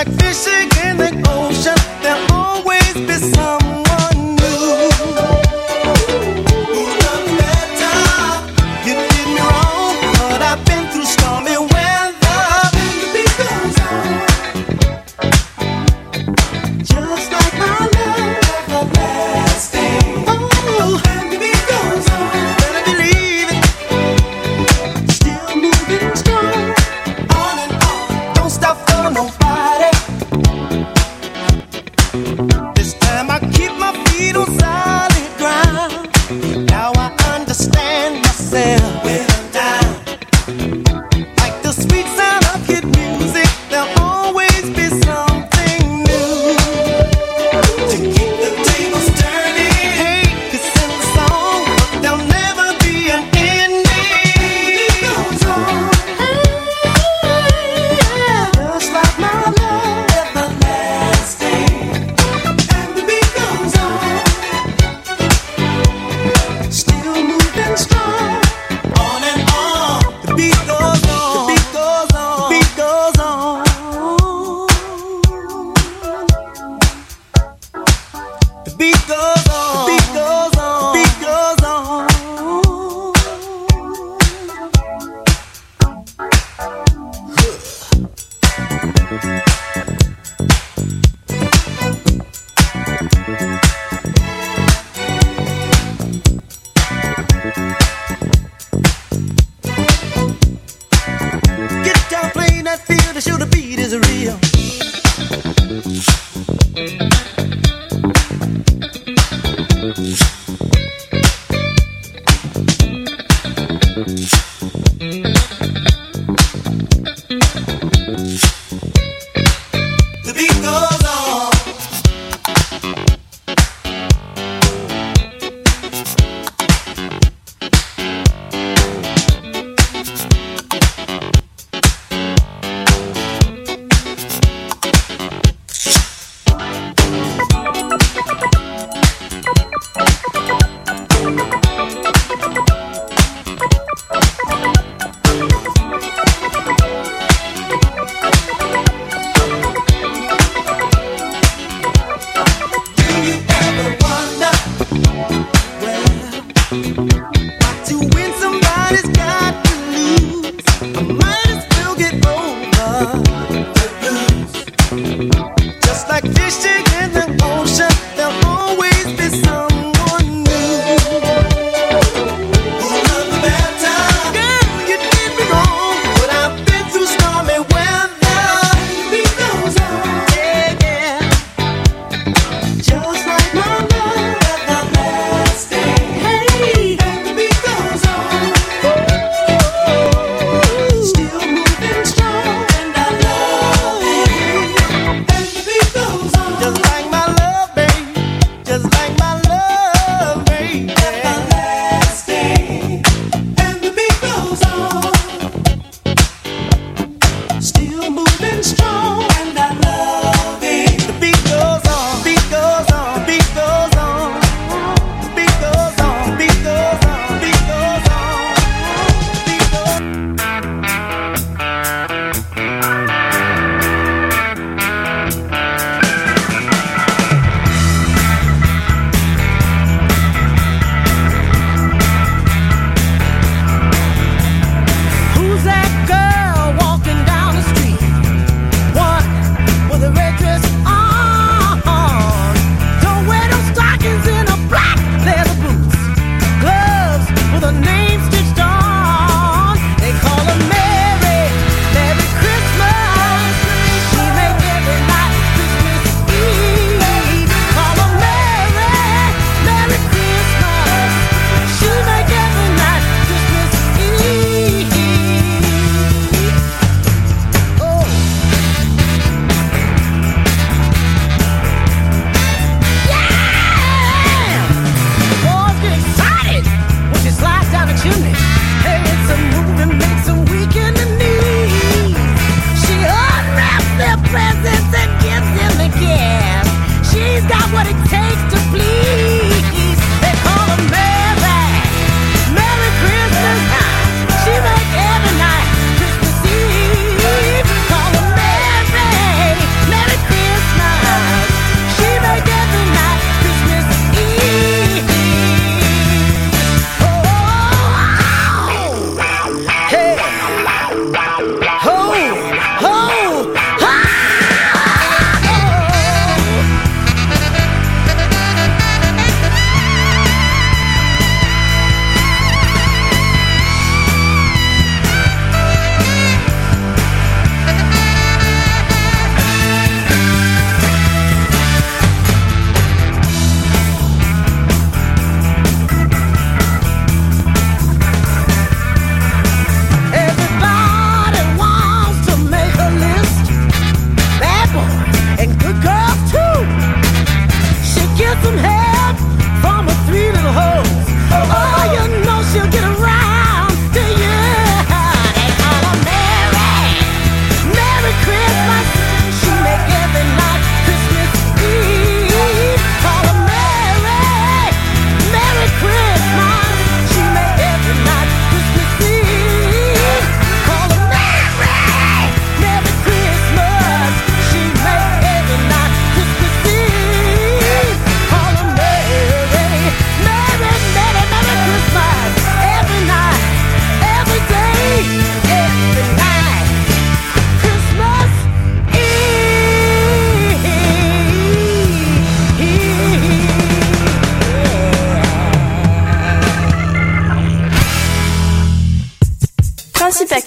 like fishing in the ocean, there'll always be someone new. Who loves better? You did me wrong, but I've been through stormy weather. And the beat goes on, just like my love, everlasting. Oh, and the beat goes on, better believe it. Still moving strong, on and on, don't stop for nobody. This time I keep my feet on solid ground. Now I understand myself when I'm down. Like the sweet sound of hit music, there'll always be something new to keep the tables turning. Hey, it's in the song, but there'll never be an ending. It goes on, just like my love, everlasting. And the beat goes on, still moving strong, on and on. The beat goes on, the beat goes on, the beat goes on. The beat goes on, the beat goes on, the beat goes on. Get down, play that field to show the beat is real. The beat goes on. Do you ever wonder, well, to win somebody's got to lose? I might as well get over the blues. Just like fishing in the ocean, there'll always be someone new. Who loves better? Girl, you did me wrong, but I've been through stormy weather. And the beat goes on, yeah, yeah. Just like my love, everlasting. Hey, and the beat goes on, still moving strong, and I love it. And the beat goes on, just like my love, babe, just like my love, babe, everlasting. And the beat goes on, still moving strong, and I love it. The beat goes on, beat goes on, beat goes on, the beat goes on, beat goes on, beat goes on, beat goes on. Who's that girl walking down the street? One with a red dress on. Don't wear those stockings in a black leather boots. Gloves with her name stitched on. They call her Mary, Merry Christmas. She make every night Christmas Eve. Call her Mary, Merry Christmas. She make every night Christmas Eve. Oh. Yeah! Boys get excited when she slides down the chimney. Hey, it's a move that makes them weak in the knees. She unwraps their presents and gives them the gift. She's got what it takes to please. They call her Mary, Merry Christmas. She make every night Christmas Eve. Call her Mary, Merry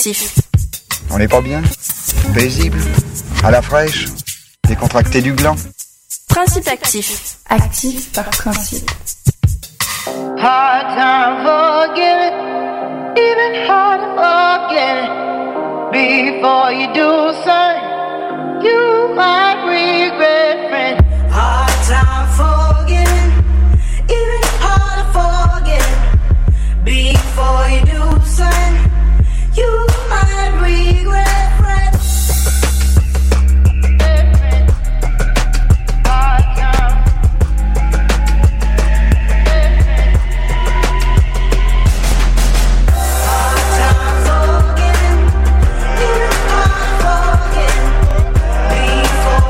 actif. On n'est pas bien? Paisible? À la fraîche? Décontracté du gland? Principe actif. Actif par principe. Hard time forgiving, even hard to forget it. Before you do something, you might regret, friend. Hard time forgiving, even hard to forget it. Before you do something, you might regret, friend. Hard time. Before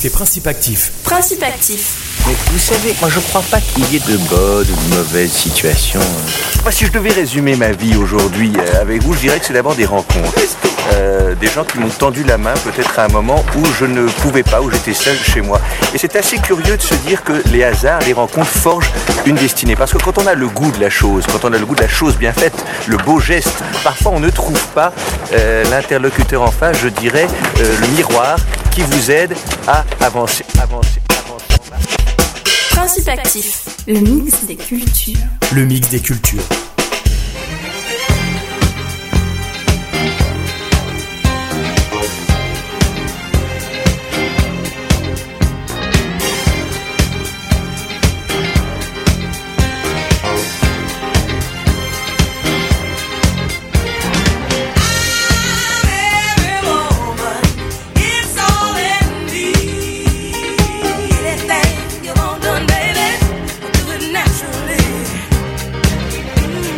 écoutez Principe Actif. Principe Actif. Mais vous savez, moi je crois pas qu'il y ait de bonnes ou de mauvaises situations. Moi, si je devais résumer ma vie aujourd'hui avec vous, je dirais que c'est d'abord des rencontres. Des gens qui m'ont tendu la main peut-être à un moment où je ne pouvais pas, où j'étais seul chez moi. Et c'est assez curieux de se dire que les hasards, les rencontres forgent une destinée. Parce que quand on a le goût de la chose, quand on a le goût de la chose bien faite, le beau geste, parfois on ne trouve pas l'interlocuteur en face, je dirais, le miroir qui vous aide à avancer. Principe Actif. Le mix des cultures. Le mix des cultures. Naturally.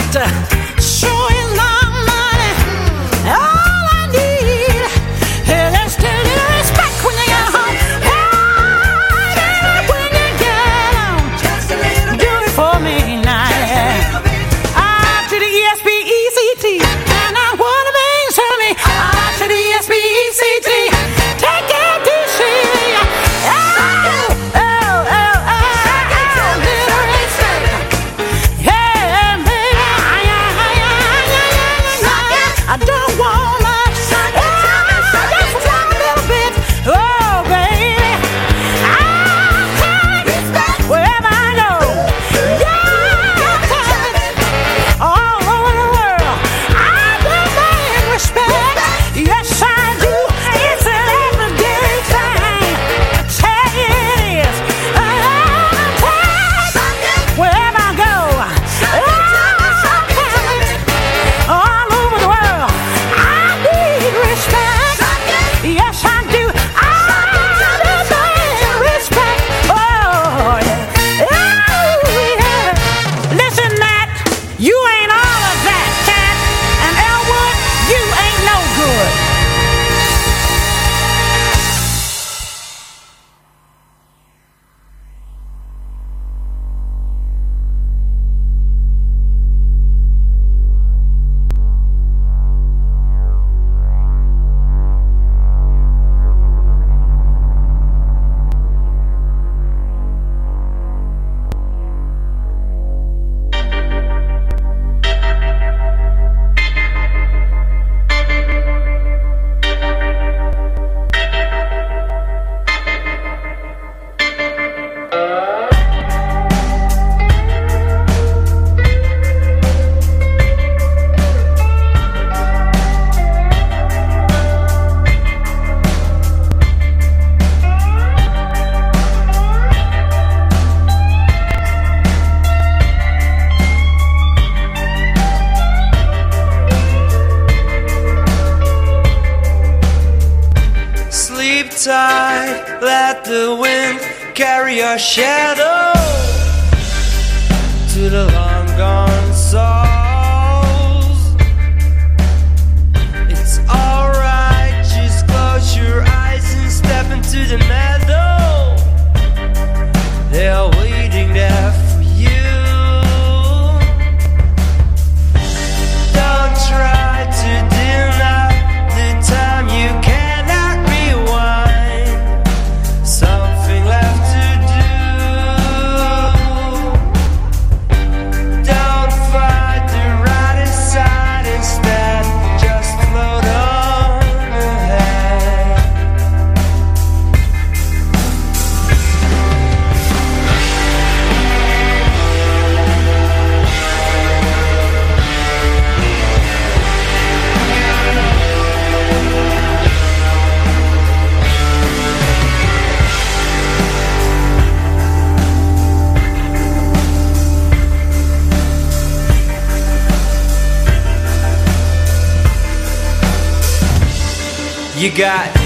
sure is not money. All I need is just a little respect when you get home. Hey, when you get home, do it for me now. To the ESPECT, and I want to bring to me. To the ESPECT, take care to see. I don't want much, just one little bit. Oh, baby, I wherever I go, all over the world, I demand respect. Yes, I do. It's an everyday thing. I tell you it is. Wherever I go, all over the world, I need respect. Yes, I do. I demand respect. Oh, yeah. Listen, Matt, you ain't all of that, cat. And Elwood, you ain't no good. Sleep tight, let the wind carry your shadow to the long gone souls. It's alright, just close your eyes and step into the meadow. They're waiting there for you. Don't try to deny the time you cannot rewind. Something left to do. Don't fight the right side instead. Just float on ahead. You got